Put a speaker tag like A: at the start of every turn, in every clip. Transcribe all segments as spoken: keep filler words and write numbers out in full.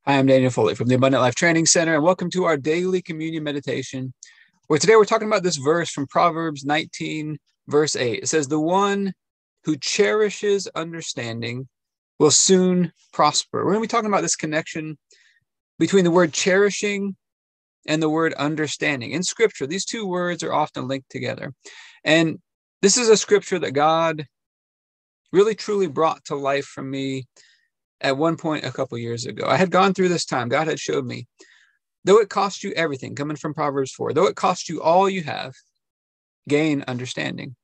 A: Hi, I'm Daniel Foley from the Abundant Life Training Center, and welcome to our daily communion meditation, where today we're talking about this verse from Proverbs nineteen, verse eight. It says, "The one who cherishes understanding will soon prosper." We're going to be talking about this connection between the word cherishing and the word understanding. In Scripture, these two words are often linked together. And this is a scripture that God really truly brought to life for me at one point a couple years ago. I had gone through this time. God had showed me, though it cost you everything, coming from Proverbs four, though it cost you all you have, gain understanding.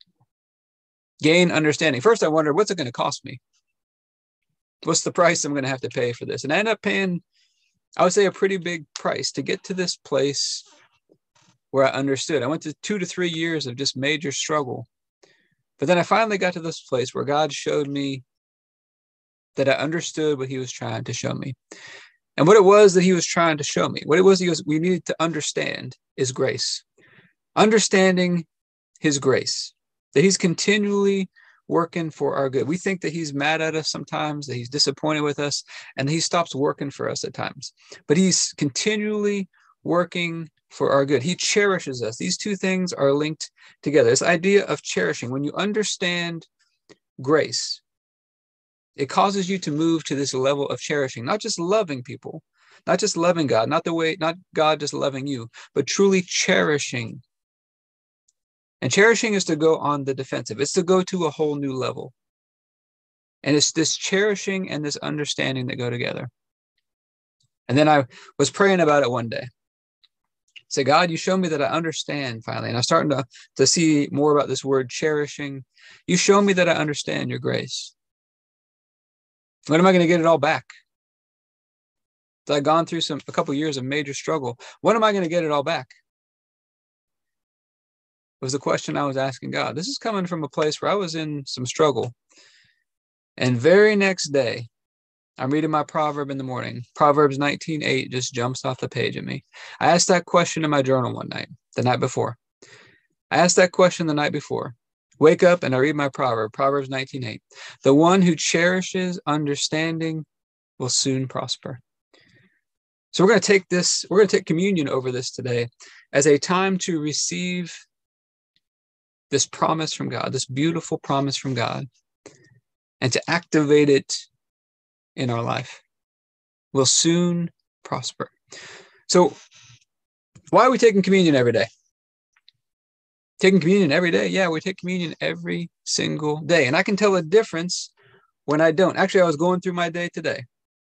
A: Gain understanding. First, I wondered, what's it going to cost me? What's the price I'm going to have to pay for this? And I ended up paying, I would say, a pretty big price to get to this place where I understood. I went to two to three years of just major struggle. But then I finally got to this place where God showed me that I understood what he was trying to show me. And what it was that he was trying to show me, what it was he was, we needed to understand is grace. Understanding his grace, that he's continually working for our good. We think that he's mad at us sometimes, that he's disappointed with us, and that he stops working for us at times. But he's continually working for our good. He cherishes us. These two things are linked together. This idea of cherishing, when you understand grace, it causes you to move to this level of cherishing, not just loving people, not just loving God, not the way, not God just loving you, but truly cherishing. And cherishing is to go on the defensive. It's to go to a whole new level. And it's this cherishing and this understanding that go together. And then I was praying about it one day. Say, God, you show me that I understand finally. And I'm starting to, to see more about this word cherishing. You show me that I understand your grace. When am I going to get it all back? I've gone through some a couple of years of major struggle. When am I going to get it all back? Was the question I was asking God. This is coming from a place where I was in some struggle. And very next day, I'm reading my proverb in the morning. Proverbs nineteen eight just jumps off the page at me. I asked that question in my journal one night, the night before. I asked that question the night before. Wake up and I read my proverb, Proverbs nineteen eight. The one who cherishes understanding will soon prosper. So we're going to take this, we're going to take communion over this today as a time to receive this promise from God, this beautiful promise from God, and to activate it in our life. We'll soon prosper. So why are we taking communion every day? Taking communion every day? Yeah, we take communion every single day. And I can tell a difference when I don't. Actually, I was going through my day today,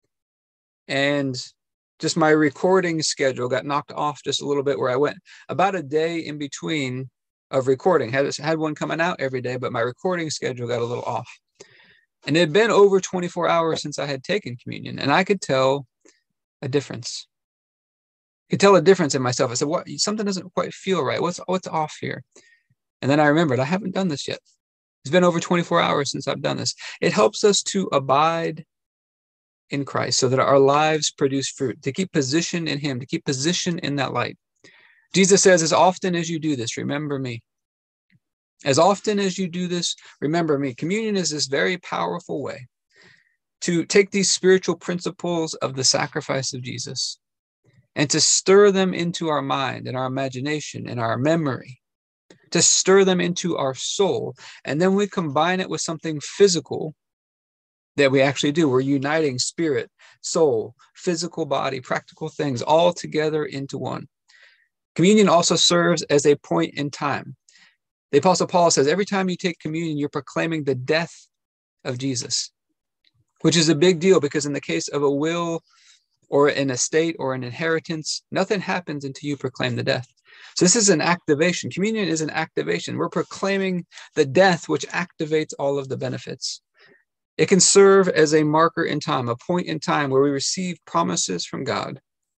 A: and just my recording schedule got knocked off just a little bit, where I went about a day in between of recording. Had, had one coming out every day, but my recording schedule got a little off. And it had been over twenty-four hours since I had taken communion, and I could tell a difference. I could tell a difference in myself. I said, "What? Something doesn't quite feel right. What's what's off here?" And then I remembered, I haven't done this yet. It's been over twenty-four hours since I've done this. It helps us to abide in Christ so that our lives produce fruit, to keep position in him, to keep position in that light. Jesus says, as often as you do this, remember me. As often as you do this, remember me. Communion is this very powerful way to take these spiritual principles of the sacrifice of Jesus and to stir them into our mind and our imagination and our memory, to stir them into our soul. And then we combine it with something physical that we actually do. We're uniting spirit, soul, physical body, practical things all together into one. Communion also serves as a point in time. The Apostle Paul says, every time you take communion, you're proclaiming the death of Jesus, which is a big deal because in the case of a will or an estate or an inheritance, nothing happens until you proclaim the death. So this is an activation. Communion is an activation. We're proclaiming the death, which activates all of the benefits. It can serve as a marker in time, a point in time where we receive promises from God.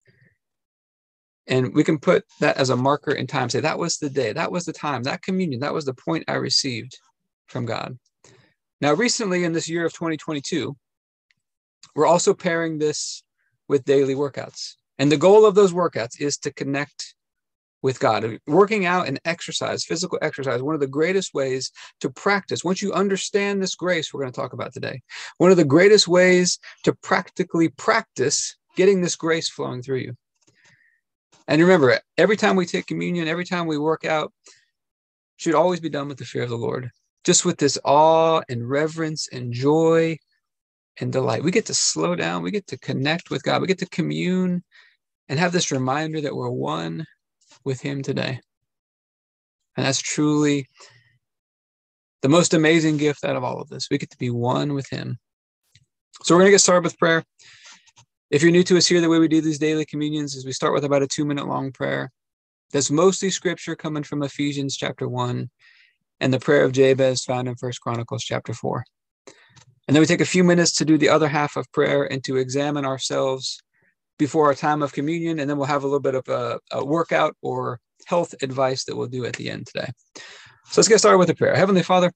A: And we can put that as a marker in time, say that was the day, that was the time, that communion, that was the point I received from God. Now, recently in this year of twenty twenty-two, we're also pairing this with daily workouts. And the goal of those workouts is to connect with God. Working out and exercise, physical exercise, one of the greatest ways to practice. Once you understand this grace we're going to talk about today, one of the greatest ways to practically practice getting this grace flowing through you. And remember, every time we take communion, every time we work out, should always be done with the fear of the Lord, just with this awe and reverence and joy and delight. We get to slow down. We get to connect with God. We get to commune and have this reminder that we're one with him today. And that's truly the most amazing gift out of all of this. We get to be one with him. So we're going to get started with prayer. If you're new to us here, the way we do these daily communions is we start with about a two minute long prayer. That's mostly scripture coming from Ephesians chapter one and the prayer of Jabez found in First Chronicles chapter four. And then we take a few minutes to do the other half of prayer and to examine ourselves before our time of communion. And then we'll have a little bit of a, a workout or health advice that we'll do at the end today. So let's get started with the prayer. Heavenly Father,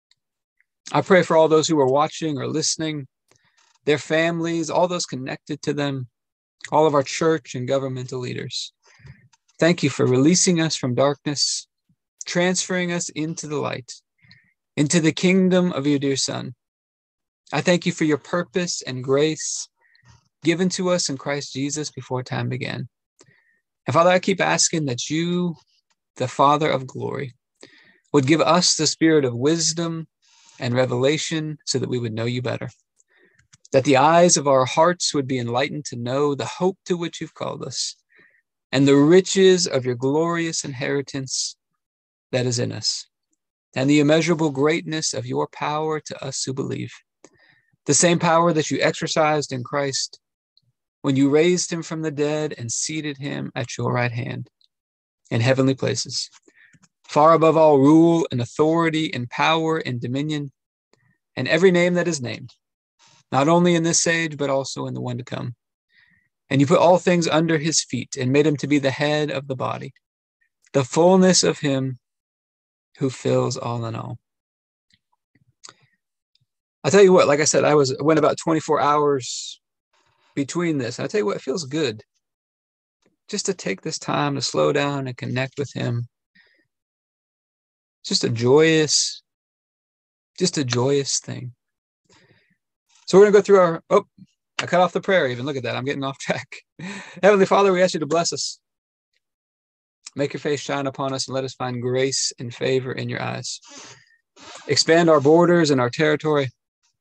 A: I pray for all those who are watching or listening, their families, all those connected to them, all of our church and governmental leaders. Thank you for releasing us from darkness, transferring us into the light, into the kingdom of your dear Son. I thank you for your purpose and grace given to us in Christ Jesus before time began. And Father, I keep asking that you, the Father of glory, would give us the spirit of wisdom and revelation so that we would know you better, that the eyes of our hearts would be enlightened to know the hope to which you've called us and the riches of your glorious inheritance that is in us, and the immeasurable greatness of your power to us who believe, the same power that you exercised in Christ when you raised him from the dead and seated him at your right hand in heavenly places, far above all rule and authority and power and dominion and every name that is named, not only in this age, but also in the one to come. And you put all things under his feet and made him to be the head of the body, the fullness of him who fills all in all. I'll tell you what, like I said, I was went about twenty-four hours between this. I'll tell you what, it feels good just to take this time to slow down and connect with him. Just a joyous, just a joyous thing. So we're going to go through our, oh, I cut off the prayer even. Look at that. I'm getting off track. Heavenly Father, we ask you to bless us. Make your face shine upon us and let us find grace and favor in your eyes. Expand our borders and our territory.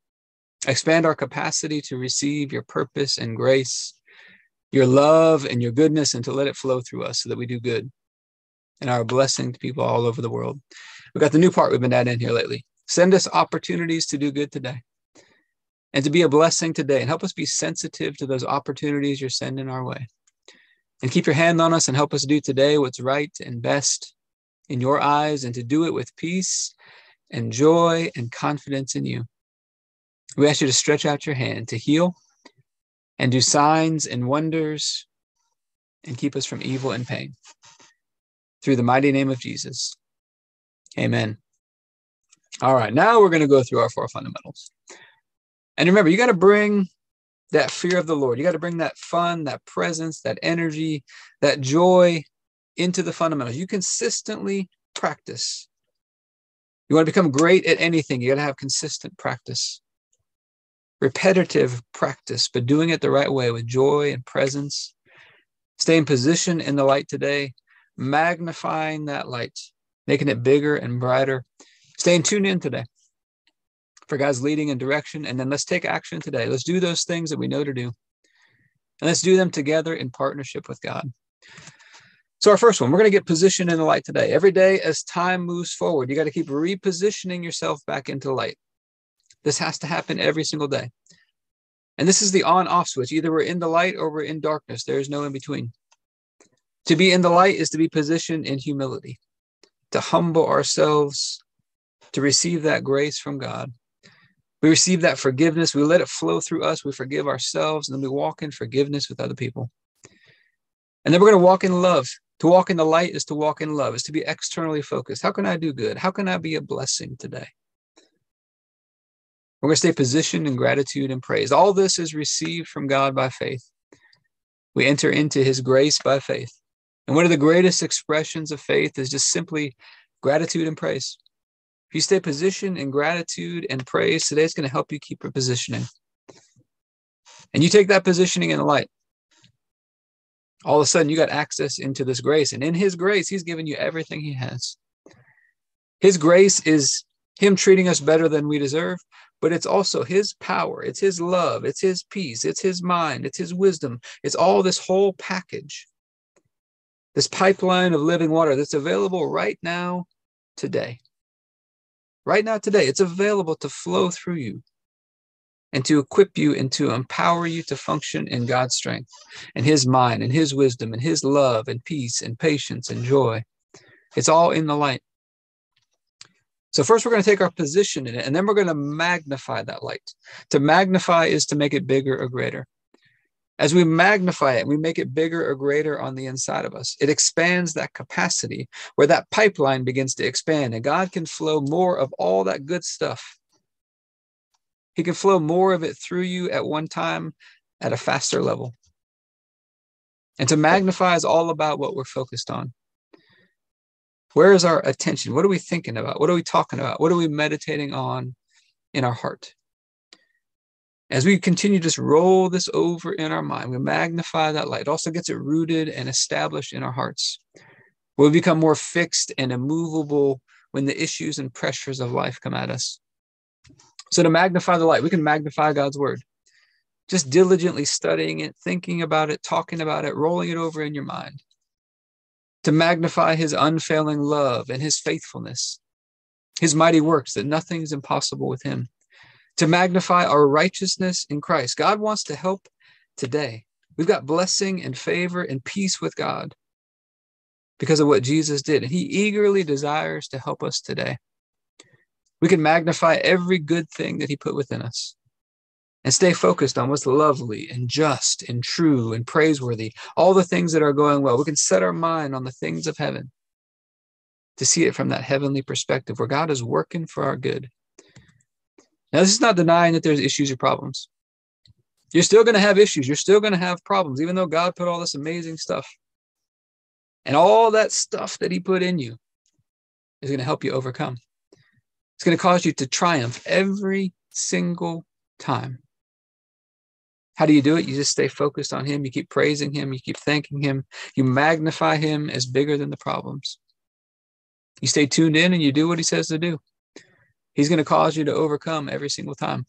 A: Expand our capacity to receive your purpose and grace, your love and your goodness, and to let it flow through us so that we do good and are a blessing to people all over the world. We've got the new part we've been adding in here lately. Send us opportunities to do good today and to be a blessing today, and help us be sensitive to those opportunities you're sending our way. And keep your hand on us and help us do today what's right and best in your eyes, and to do it with peace and joy and confidence in you. We ask you to stretch out your hand to heal and do signs and wonders and keep us from evil and pain. Through the mighty name of Jesus. Amen. All right, now we're going to go through our four fundamentals. And remember, you got to bring that fear of the Lord. You got to bring that fun, that presence, that energy, that joy into the fundamentals. You consistently practice. You want to become great at anything, you got to have consistent practice. Repetitive practice, but doing it the right way with joy and presence. Stay in position in the light today, magnifying that light, making it bigger and brighter. Staying tuned in today for God's leading and direction. And then let's take action today. Let's do those things that we know to do. And let's do them together in partnership with God. So our first one, we're going to get positioned in the light today. Every day as time moves forward, you got to keep repositioning yourself back into the light. This has to happen every single day. And this is the on-off switch. Either we're in the light or we're in darkness. There is no in between. To be in the light is to be positioned in humility, to humble ourselves, to receive that grace from God. We receive that forgiveness. We let it flow through us. We forgive ourselves, and then we walk in forgiveness with other people. And then we're going to walk in love. To walk in the light is to walk in love, is to be externally focused. How can I do good? How can I be a blessing today? We're going to stay positioned in gratitude and praise. All this is received from God by faith. We enter into his grace by faith. And one of the greatest expressions of faith is just simply gratitude and praise. If you stay positioned in gratitude and praise, today it's going to help you keep your positioning. And you take that positioning in the light. All of a sudden, you got access into this grace. And in his grace, he's given you everything he has. His grace is him treating us better than we deserve, but it's also his power. It's his love. It's his peace. It's his mind. It's his wisdom. It's all this whole package, this pipeline of living water that's available right now, today. Right now, today, it's available to flow through you and to equip you and to empower you to function in God's strength and his mind and his wisdom and his love and peace and patience and joy. It's all in the light. So first we're going to take our position in it, and then we're going to magnify that light. To magnify is to make it bigger or greater. As we magnify it, we make it bigger or greater on the inside of us. It expands that capacity where that pipeline begins to expand, and God can flow more of all that good stuff. He can flow more of it through you at one time at a faster level. And to magnify is all about what we're focused on. Where is our attention? What are we thinking about? What are we talking about? What are we meditating on in our heart? As we continue to just roll this over in our mind, we magnify that light. It also gets it rooted and established in our hearts. We'll become more fixed and immovable when the issues and pressures of life come at us. So to magnify the light, we can magnify God's word. Just diligently studying it, thinking about it, talking about it, rolling it over in your mind. To magnify his unfailing love and his faithfulness, his mighty works, that nothing's impossible with him. To magnify our righteousness in Christ. God wants to help today. We've got blessing and favor and peace with God because of what Jesus did. And he eagerly desires to help us today. We can magnify every good thing that he put within us and stay focused on what's lovely and just and true and praiseworthy, all the things that are going well. We can set our mind on the things of heaven to see it from that heavenly perspective where God is working for our good. Now, this is not denying that there's issues or problems. You're still going to have issues. You're still going to have problems, even though God put all this amazing stuff. And all that stuff that he put in you is going to help you overcome. It's going to cause you to triumph every single time. How do you do it? You just stay focused on him. You keep praising him. You keep thanking him. You magnify him as bigger than the problems. You stay tuned in and you do what he says to do. He's going to cause you to overcome every single time.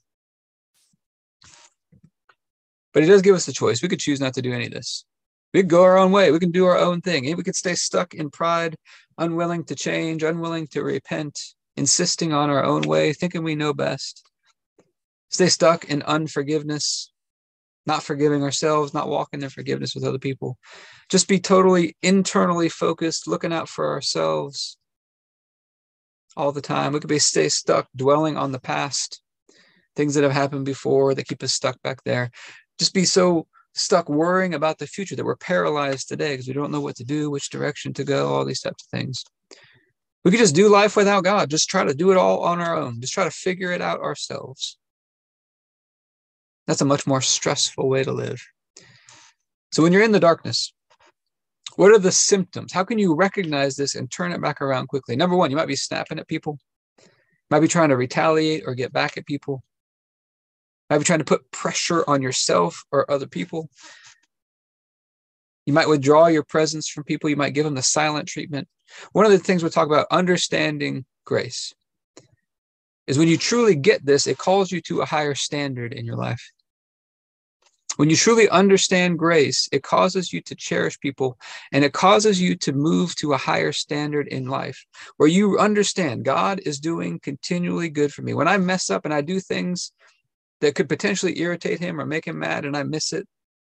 A: But he does give us the choice. We could choose not to do any of this. We could go our own way. We can do our own thing. And we could stay stuck in pride, unwilling to change, unwilling to repent, insisting on our own way, thinking we know best. Stay stuck in unforgiveness, not forgiving ourselves, not walking in forgiveness with other people. Just be totally internally focused, looking out for ourselves all the time. We could be stay stuck dwelling on the past, things that have happened before that keep us stuck back there. Just be so stuck worrying about the future that we're paralyzed today because we don't know what to do, which direction to go, all these types of things. We could just do life without God. Just try to do it all on our own. Just try to figure it out ourselves. That's a much more stressful way to live. So when you're in the darkness, what are the symptoms? How can you recognize this and turn it back around quickly? Number one, you might be snapping at people. You might be trying to retaliate or get back at people. You might be trying to put pressure on yourself or other people. You might withdraw your presence from people. You might give them the silent treatment. One of the things we'll talk about, understanding grace, is when you truly get this, it calls you to a higher standard in your life. When you truly understand grace, it causes you to cherish people, and it causes you to move to a higher standard in life where you understand God is doing continually good for me. When I mess up and I do things that could potentially irritate him or make him mad and I miss it,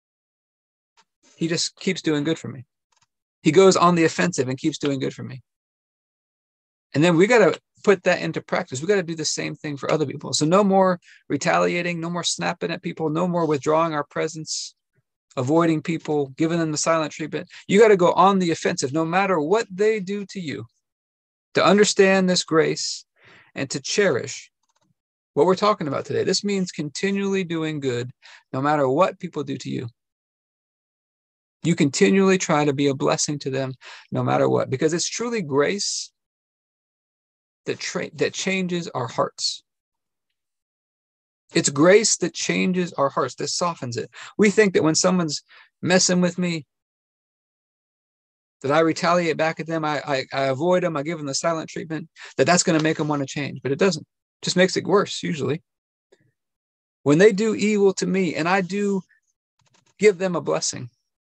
A: he just keeps doing good for me. He goes on the offensive and keeps doing good for me. And then we got to put that into practice. We got to do the same thing for other people. So no more retaliating, no more snapping at people, no more withdrawing our presence, avoiding people, giving them the silent treatment. You got to go on the offensive no matter what they do to you, to understand this grace and to cherish what we're talking about today. This means continually doing good no matter what people do to you. You continually try to be a blessing to them no matter what, because it's truly grace that tra- that changes our hearts. It's grace that changes our hearts, that softens it. We think that when someone's messing with me, that I retaliate back at them, I, I, I avoid them, I give them the silent treatment, that that's going to make them want to change. But it doesn't. It just makes it worse, usually. When they do evil to me and I do give them a blessing,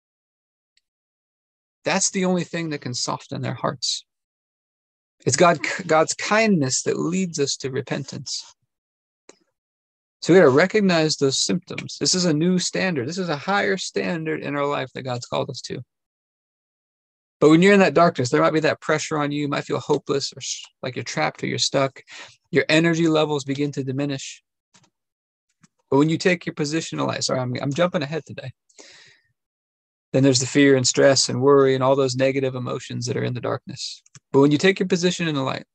A: that's the only thing that can soften their hearts. It's God, God's kindness that leads us to repentance. So we got to recognize those symptoms. This is a new standard. This is a higher standard in our life that God's called us to. But when you're in that darkness, there might be that pressure on you. You might feel hopeless or like you're trapped or you're stuck. Your energy levels begin to diminish. But when you take your position in light, sorry, I'm, I'm jumping ahead today. Then there's the fear and stress and worry and all those negative emotions that are in the darkness. But when you take your position in the light,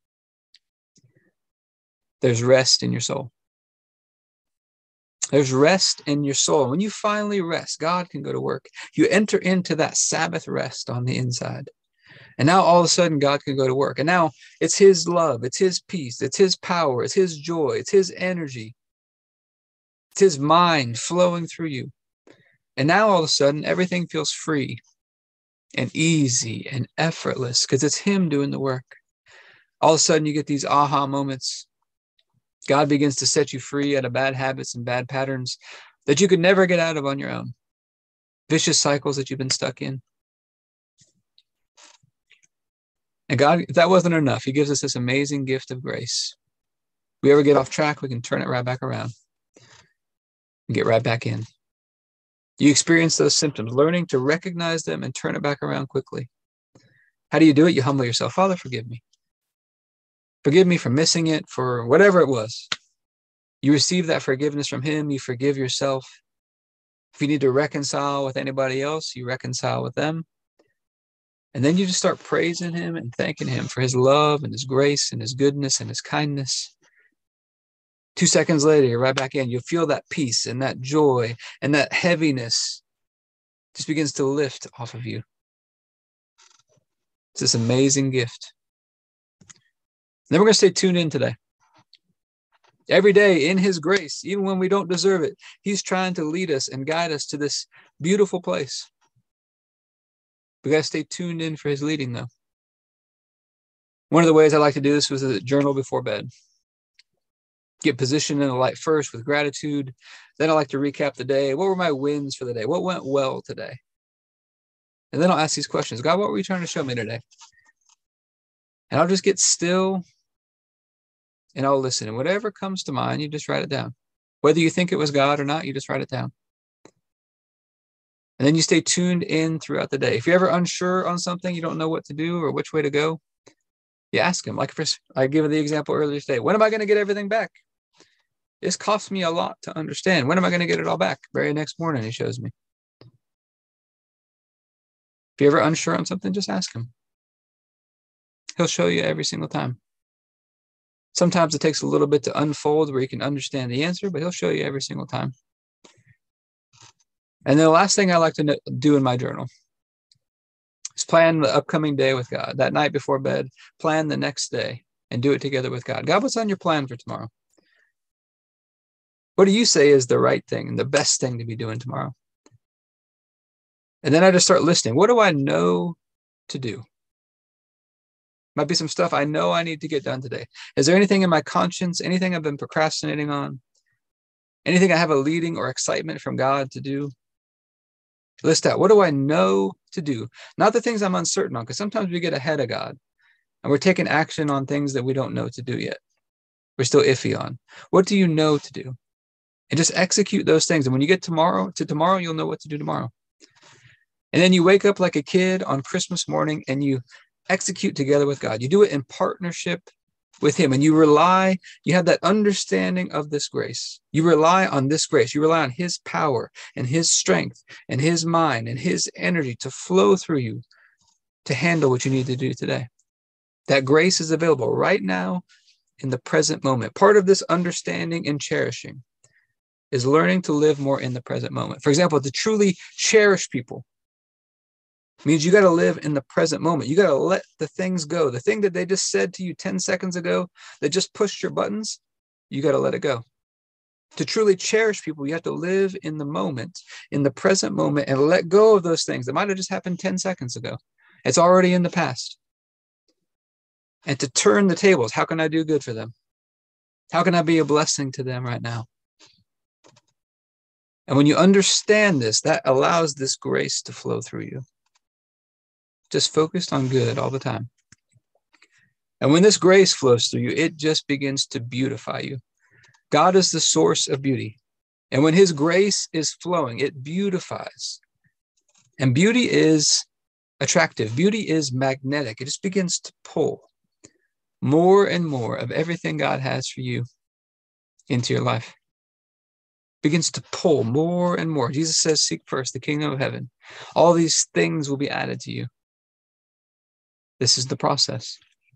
A: there's rest in your soul. There's rest in your soul. When you finally rest, God can go to work. You enter into that Sabbath rest on the inside. And now all of a sudden God can go to work. And now it's his love, it's his peace, it's his power, it's his joy, it's his energy. It's his mind flowing through you. And now all of a sudden everything feels free and easy and effortless because it's him doing the work. All of a sudden you get these aha moments. God begins to set you free out of bad habits and bad patterns that you could never get out of on your own. Vicious cycles that you've been stuck in. And God, if that wasn't enough, he gives us this amazing gift of grace. If we ever get off track, we can turn it right back around and get right back in. You experience those symptoms, learning to recognize them and turn it back around quickly. How do you do it? You humble yourself. Father, forgive me. Forgive me for missing it, for whatever it was. You receive that forgiveness from him. You forgive yourself. If you need to reconcile with anybody else, you reconcile with them. And then you just start praising him and thanking him for his love and his grace and his goodness and his kindness. Two seconds later, you're right back in. You'll feel that peace and that joy and that heaviness just begins to lift off of you. It's this amazing gift. And then we're going to stay tuned in today. Every day in his grace, even when we don't deserve it, he's trying to lead us and guide us to this beautiful place. We got to stay tuned in for his leading, though. One of the ways I like to do this was a journal before bed. Get positioned in the light first with gratitude. Then I like to recap the day. What were my wins for the day? What went well today? And then I'll ask these questions. God, what were you trying to show me today? And I'll just get still and I'll listen. And whatever comes to mind, you just write it down. Whether you think it was God or not, you just write it down. And then you stay tuned in throughout the day. If you're ever unsure on something, you don't know what to do or which way to go, you ask him. Like if I gave the example earlier today, when am I going to get everything back? This cost me a lot to understand. When am I going to get it all back? Very next morning, he shows me. If you're ever unsure on something, just ask him. He'll show you every single time. Sometimes it takes a little bit to unfold where you can understand the answer, but he'll show you every single time. And then the last thing I like to do in my journal is plan the upcoming day with God. That night before bed, plan the next day and do it together with God. God, what's on your plan for tomorrow? What do you say is the right thing and the best thing to be doing tomorrow? And then I just start listening. What do I know to do? Might be some stuff I know I need to get done today. Is there anything in my conscience, anything I've been procrastinating on? Anything I have a leading or excitement from God to do? List out, what do I know to do? Not the things I'm uncertain on, because sometimes we get ahead of God and we're taking action on things that we don't know to do yet. We're still iffy on. What do you know to do? And just execute those things. And when you get tomorrow to tomorrow, you'll know what to do tomorrow. And then you wake up like a kid on Christmas morning and you execute together with God. You do it in partnership with him, and you rely, you have that understanding of this grace. You rely on this grace. You rely on his power and his strength and his mind and his energy to flow through you to handle what you need to do today. That grace is available right now in the present moment. Part of this understanding and cherishing is learning to live more in the present moment. For example, to truly cherish people means you got to live in the present moment. You got to let the things go. The thing that they just said to you ten seconds ago that just pushed your buttons, you got to let it go. To truly cherish people, you have to live in the moment, in the present moment, and let go of those things that might have just happened ten seconds ago. It's already in the past. And to turn the tables, how can I do good for them? How can I be a blessing to them right now? And when you understand this, that allows this grace to flow through you. Just focused on good all the time. And when this grace flows through you, it just begins to beautify you. God is the source of beauty. And when his grace is flowing, it beautifies. And beauty is attractive. Beauty is magnetic. It just begins to pull more and more of everything God has for you into your life. Begins to pull more and more. Jesus says, seek first the kingdom of heaven. All these things will be added to you. This is the process.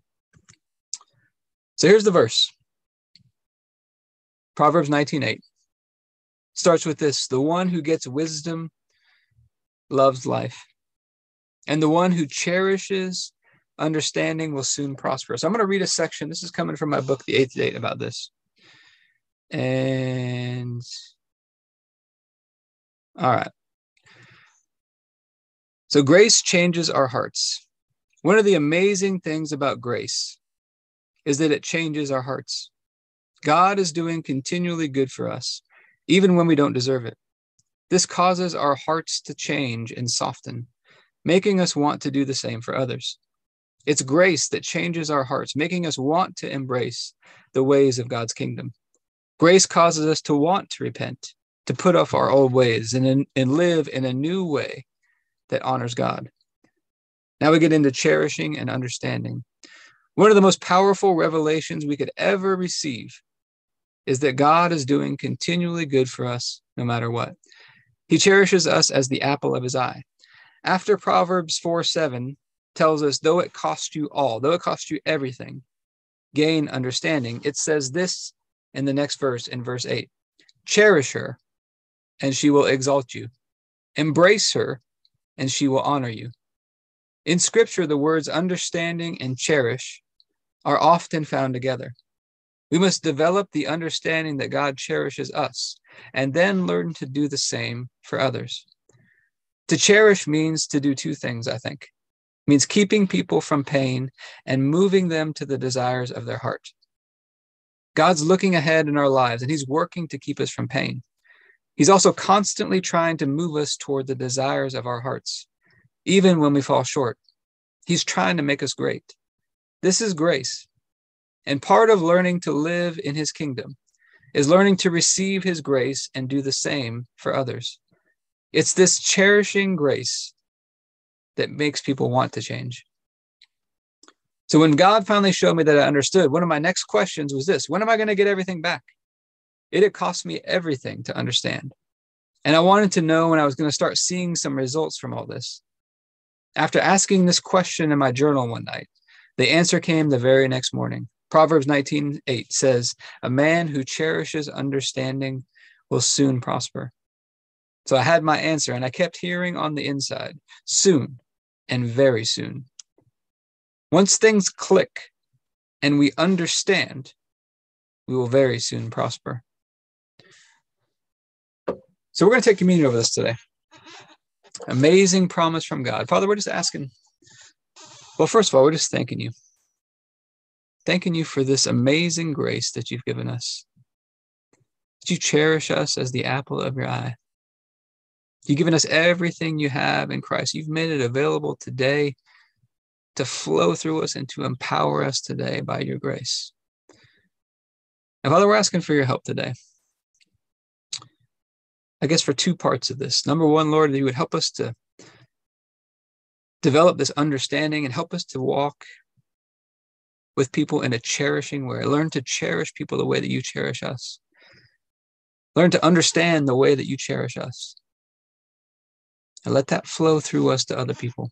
A: So here's the verse. Proverbs nineteen eight starts with this: the one who gets wisdom loves life, and the one who cherishes understanding will soon prosper. So I'm going to read a section. This is coming from my book, The Eighth Date, about this. And all right. So grace changes our hearts. One of the amazing things about grace is that it changes our hearts. God is doing continually good for us, even when we don't deserve it. This causes our hearts to change and soften, making us want to do the same for others. It's grace that changes our hearts, making us want to embrace the ways of God's kingdom. Grace causes us to want to repent, to put off our old ways and, and live in a new way that honors God. Now we get into cherishing and understanding. One of the most powerful revelations we could ever receive is that God is doing continually good for us no matter what. He cherishes us as the apple of his eye. After Proverbs four seven tells us, though it cost you all, though it cost you everything, gain understanding, it says this in the next verse, in verse eight: cherish her, and she will exalt you. Embrace her, and she will honor you. In Scripture, the words understanding and cherish are often found together. We must develop the understanding that God cherishes us and then learn to do the same for others. To cherish means to do two things, I think. It means keeping people from pain and moving them to the desires of their heart. God's looking ahead in our lives, and he's working to keep us from pain. He's also constantly trying to move us toward the desires of our hearts, even when we fall short. He's trying to make us great. This is grace. And part of learning to live in his kingdom is learning to receive his grace and do the same for others. It's this cherishing grace that makes people want to change. So when God finally showed me that I understood, one of my next questions was this: when am I going to get everything back? It had cost me everything to understand. And I wanted to know when I was going to start seeing some results from all this. After asking this question in my journal one night, the answer came the very next morning. Proverbs nineteen eight says, a man who cherishes understanding will soon prosper. So I had my answer, and I kept hearing on the inside, soon and very soon. Once things click and we understand, we will very soon prosper. So we're going to take communion over this today. Amazing promise from God. Father, we're just asking. Well, first of all, we're just thanking you. Thanking you for this amazing grace that you've given us. That you cherish us as the apple of your eye. You've given us everything you have in Christ. You've made it available today to flow through us and to empower us today by your grace. And Father, we're asking for your help today. I guess for two parts of this. Number one, Lord, that you would help us to develop this understanding and help us to walk with people in a cherishing way. Learn to cherish people the way that you cherish us. Learn to understand the way that you cherish us. And let that flow through us to other people.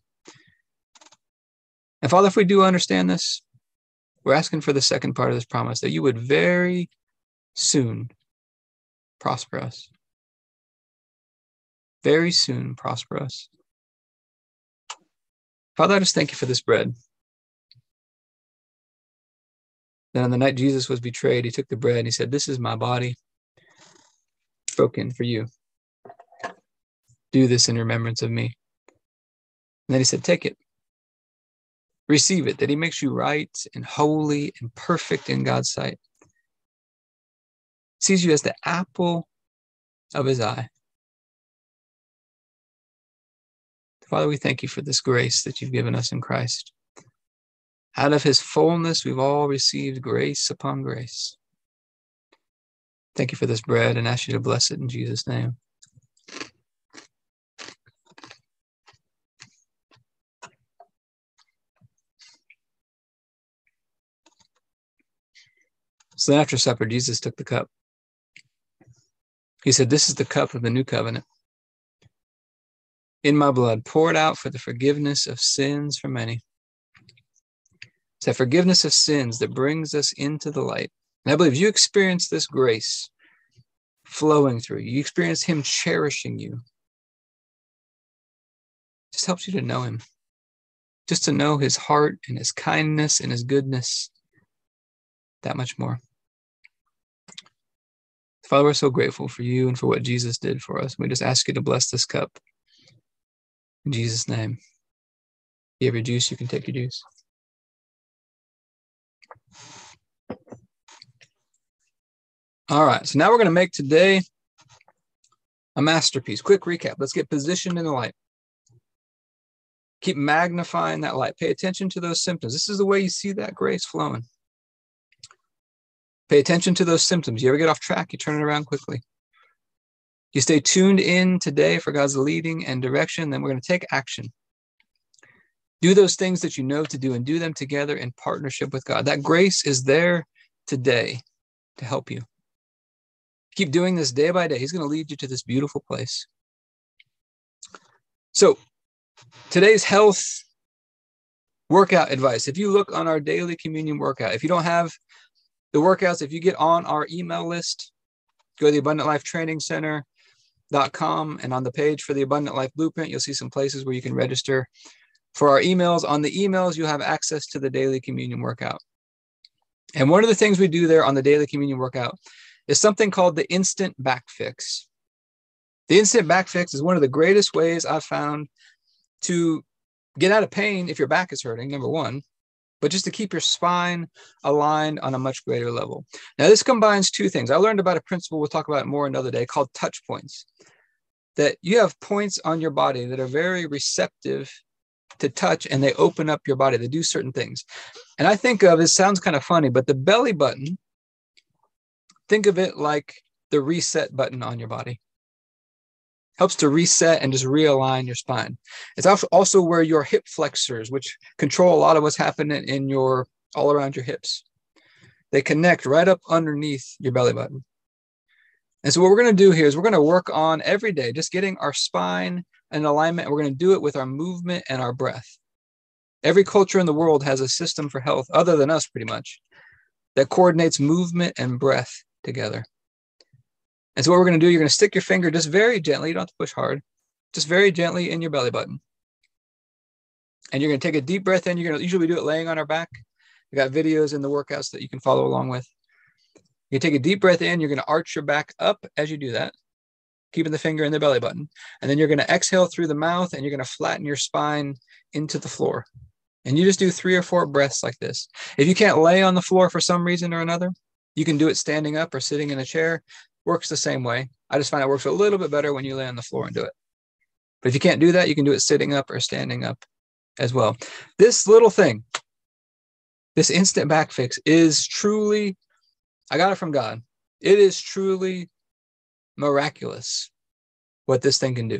A: And Father, if we do understand this, we're asking for the second part of this promise, that you would very soon prosper us. Very soon prosper us. Father, I just thank you for this bread. Then on the night Jesus was betrayed, he took the bread and he said, this is my body broken for you. Do this in remembrance of me. And then he said, take it. Receive it, that he makes you right and holy and perfect in God's sight. Sees you as the apple of his eye. Father, we thank you for this grace that you've given us in Christ. Out of his fullness, we've all received grace upon grace. Thank you for this bread and ask you to bless it in Jesus' name. So then after supper, Jesus took the cup. He said, "This is the cup of the new covenant in my blood, poured out for the forgiveness of sins for many." It's that forgiveness of sins that brings us into the light. And I believe you experience this grace flowing through you. You experience him cherishing you. It just helps you to know him. Just to know his heart and his kindness and his goodness. That much more. Father, we're so grateful for you and for what Jesus did for us. We just ask you to bless this cup. In Jesus' name. If you have your juice, you can take your juice. All right, so now we're going to make today a masterpiece. Quick recap. Let's get positioned in the light. Keep magnifying that light. Pay attention to those symptoms. This is the way you see that grace flowing. Pay attention to those symptoms. You ever get off track, you turn it around quickly. You stay tuned in today for God's leading and direction, then we're going to take action. Do those things that you know to do and do them together in partnership with God. That grace is there today to help you. Keep doing this day by day. He's going to lead you to this beautiful place. So today's health workout advice. If you look on our daily communion workout, if you don't have the workouts, if you get on our email list, go to the abundant life training center dot com, and on the page for the Abundant Life Blueprint, you'll see some places where you can register for our emails. On the emails, you'll have access to the daily communion workout. And one of the things we do there on the daily communion workout is something called the instant back fix. The instant back fix is one of the greatest ways I've found to get out of pain if your back is hurting, number one, but just to keep your spine aligned on a much greater level. Now, this combines two things. I learned about a principle, we'll talk about it more another day, called touch points. That you have points on your body that are very receptive to touch, and they open up your body. They do certain things. And I think of, it sounds kind of funny, but the belly button, think of it like the reset button on your body. Helps to reset and just realign your spine. It's also where your hip flexors, which control a lot of what's happening in your, all around your hips, they connect right up underneath your belly button. And so what we're going to do here is we're going to work on every day, just getting our spine in alignment. We're going to do it with our movement and our breath. Every culture in the world has a system for health, other than us pretty much, that coordinates movement and breath together. And so what we're going to do, you're going to stick your finger just very gently. You don't have to push hard. Just very gently in your belly button. And you're going to take a deep breath in. You're going to usually do it laying on our back. We got videos in the workouts that you can follow along with. You take a deep breath in. You're going to arch your back up as you do that, keeping the finger in the belly button. And then you're going to exhale through the mouth, and you're going to flatten your spine into the floor. And you just do three or four breaths like this. If you can't lay on the floor for some reason or another, you can do it standing up or sitting in a chair. Works the same way. I just find it works a little bit better when you lay on the floor and do it. But if you can't do that, you can do it sitting up or standing up as well. This little thing, this instant back fix, is truly, I got it from God. It is truly miraculous what this thing can do.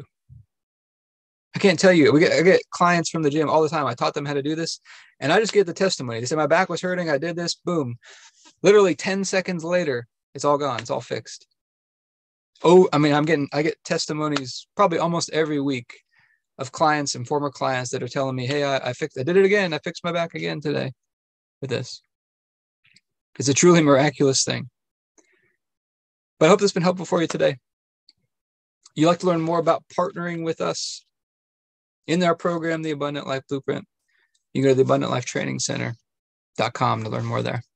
A: I can't tell you. We get, I get clients from the gym all the time. I taught them how to do this, and I just get the testimony. They say, my back was hurting. I did this. Boom. Literally ten seconds later, it's all gone. It's all fixed. Oh, I mean, I'm getting, I get testimonies probably almost every week of clients and former clients that are telling me, hey, I, I fixed, I did it again. I fixed my back again today with this. It's a truly miraculous thing. But I hope this has been helpful for you today. You'd like to learn more about partnering with us in our program, The Abundant Life Blueprint, you can go to the abundant life training center dot com to learn more there.